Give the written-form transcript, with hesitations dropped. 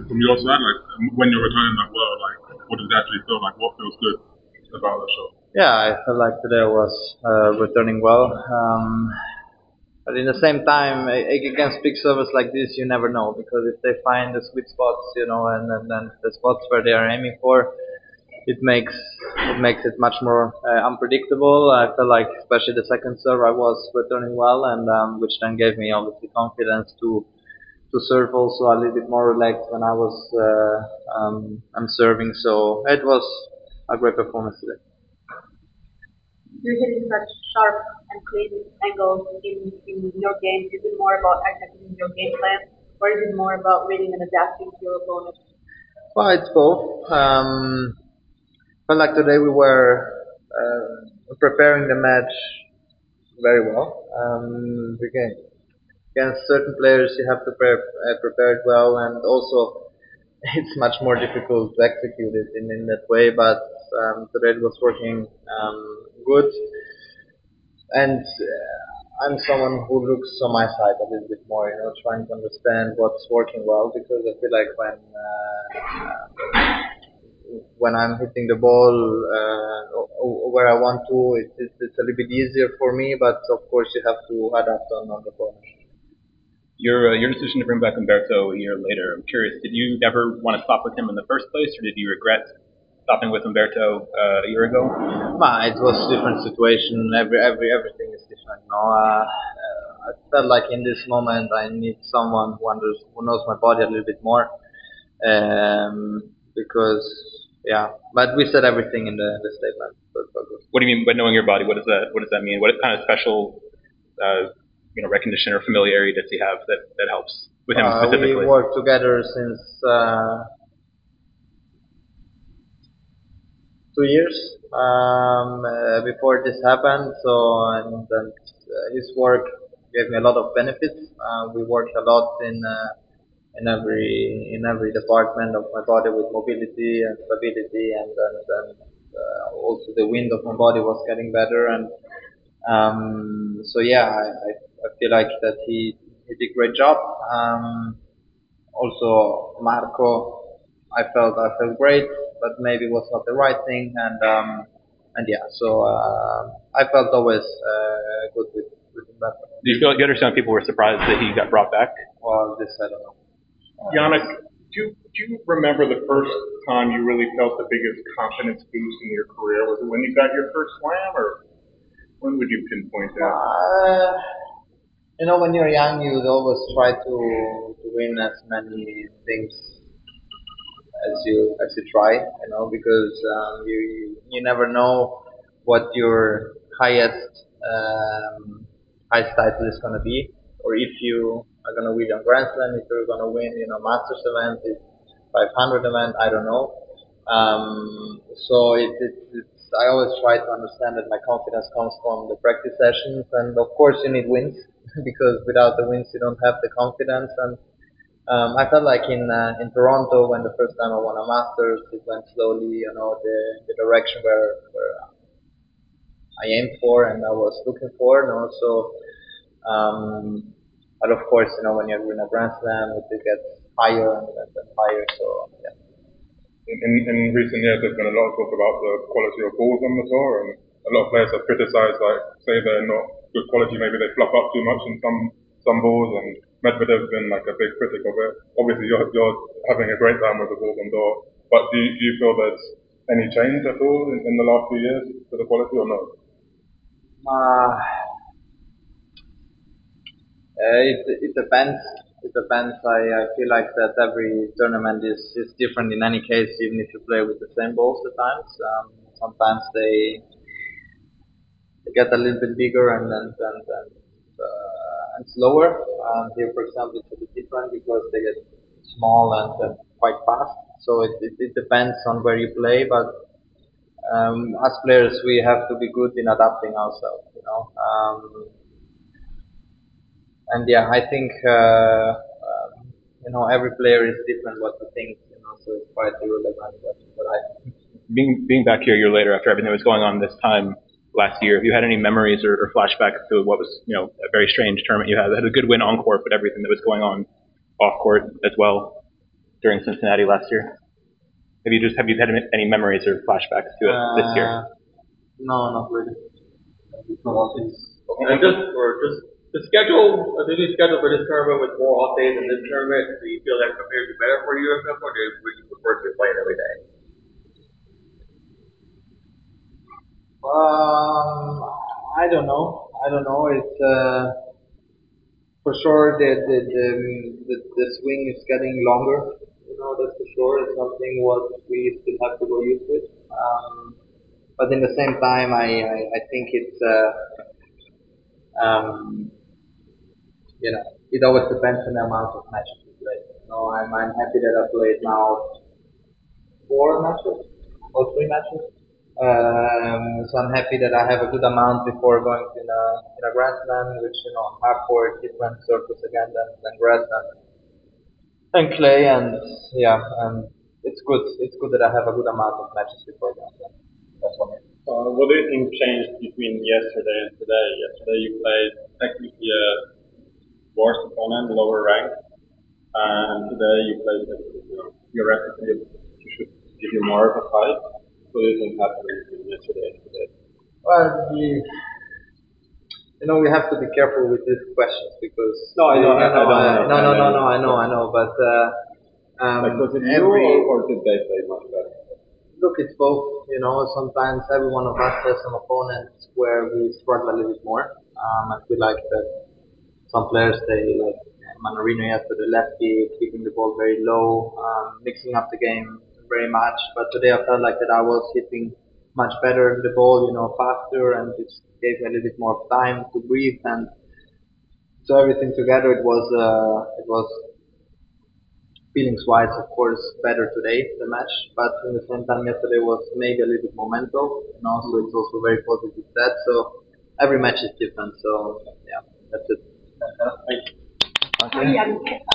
from your side, like when you're returning that well, like what does it actually feel like? What feels good about the show? Yeah, I felt like today I was returning well. But in the same time, against big servers like this, you never know because if they find the sweet spots, and the spots where they are aiming for, it makes it much more unpredictable. I felt like, especially the second serve, I was returning well, and which then gave me obviously confidence to serve also a little bit more relaxed when I was I'm serving. So it was a great performance today. You're hitting such sharp and clean angles in your game. Is it more about executing your game plan, or is it more about reading and adapting to your opponent? Well, it's both. But like today, we were preparing the match very well. Against certain players, you have to prepare it well, and also it's much more difficult to execute it in that way. But today it was working good, and I'm someone who looks on my side a little bit more, trying to understand what's working well because I feel like when I'm hitting the ball where I want to, it's a little bit easier for me. But of course, you have to adapt on the ball. Your decision to bring back Umberto a year later, I'm curious, did you never want to stop with him in the first place, or did you regret stopping with Umberto a year ago? It was a different situation. Everything is different. I felt like in this moment I need someone who knows my body a little bit more, because yeah. But we said everything in the statement. What do you mean by knowing your body? What does that mean? What kind of special recognition or familiarity does he have that helps with him specifically? We worked together since 2 years before this happened. So and his work gave me a lot of benefits. We worked a lot in every department of my body with mobility and stability, and also the wind of my body was getting better. And so yeah, I feel like that he did a great job. Also Marco, I felt great, but maybe it was not the right thing. And yeah, so I felt always good with Mbappe. Do you understand people were surprised that he got brought back? Well, this I don't know. Yannick, do you remember the first time you really felt the biggest confidence boost in your career? Was it when you got your first slam, or when would you pinpoint that? When you're young, you would always try to win as many things as you try, because you never know what your highest title is gonna be, or if you are gonna win a Grand Slam, if you're gonna win, Masters event, if 500 event, I don't know. So it's I always try to understand that my confidence comes from the practice sessions, and of course you need wins because without the wins you don't have the confidence. And I felt like in Toronto when the first time I won a Masters, it went slowly, the direction where I aimed for and I was looking for, So, but of course, when you win a Grand Slam, it gets higher and higher. So yeah. In recent years, there's been a lot of talk about the quality of balls on the tour, and a lot of players have criticized, like, say they're not good quality, maybe they fluff up too much in some balls, and Medvedev's been like a big critic of it. Obviously, you're having a great time with the balls on tour, but do you feel there's any change at all in the last few years to the quality, or no? It depends. It depends. I feel like that every tournament is different in any case, even if you play with the same balls at times. Sometimes they get a little bit bigger and slower. Here, for example, it's a bit different because they get small and quite fast. So it depends on where you play, but as players, we have to be good in adapting ourselves. And yeah, I think every player is different what he thinks. So it's quite irrelevant what I think. Being back here a year later after everything that was going on this time last year, have you had any memories or flashbacks to what was a very strange tournament you had? It had a good win on court, but everything that was going on off court as well. during Cincinnati last year? Have you had any memories or flashbacks to it this year? No, not really. And just the schedule, the new schedule for this tournament with more off days than this tournament, do you feel that prepares you better for USF, or would you prefer to play it every day? I don't know. It's for sure the swing is getting longer. That's for sure. It's something what we still have to go used to. But in the same time, I think it's it always depends on the amount of matches you play. I'm happy that I played now 4 matches or 3 matches. So I'm happy that I have a good amount before going to in a Grand Slam, which hard court, different surface again than grass and clay, and yeah, it's good. It's good that I have a good amount of matches before Grand Slam. That's one. What do you think changed between yesterday and today? Yesterday you played technically a worse opponent, lower rank, and today you played theoretically you should give you more of a fight. What do you think happened between yesterday and today? Well, we have to be careful with these questions because I know, I know, but was it you or did they play much better? Look, it's both. Sometimes every one of us has some opponents where we struggle a little bit more. I feel like that some players, they like Manarino yesterday, lefty, keeping the ball very low, mixing up the game very much. But today I felt like that I was hitting much better the ball, faster, and it gave me a little bit more time to breathe. And so everything together, it was feelings-wise, of course, better today, the match. But in the same time, yesterday was maybe a little bit momental, so it's also very positive set. So every match is different. So yeah, that's it. Okay.